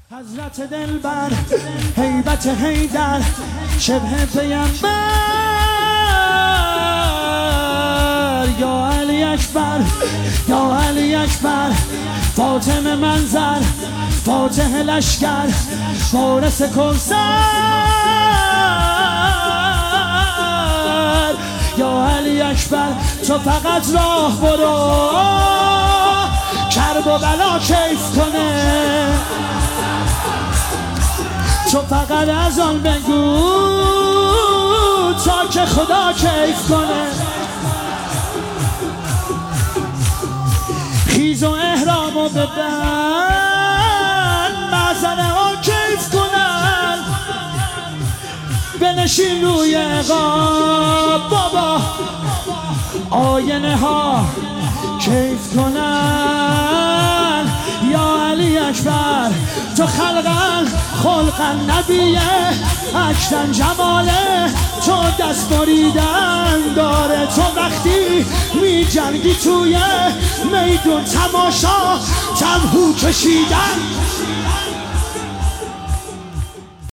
حضرت دلبر هیبت حیدر شبه پیمبر یا علی اکبر یا علی اکبر فاطمه منظر فاتح لشکر فارس کوثر یا علی اکبر تو فقط راه برو کرب و بلا کیف کنه تو فقط از آن بگو تا که خدا کیف کنه خیز و احرامو ببند معزنه ها کیف کنن بنشین روی عقاب بابا آینه ها کیف کنن یا علی اکبر تو خلقن خلقن نبیه اکتن جماله تو دست بریدن داره تو وقتی می جنگی توی میدون تماشا تمهو کشیدن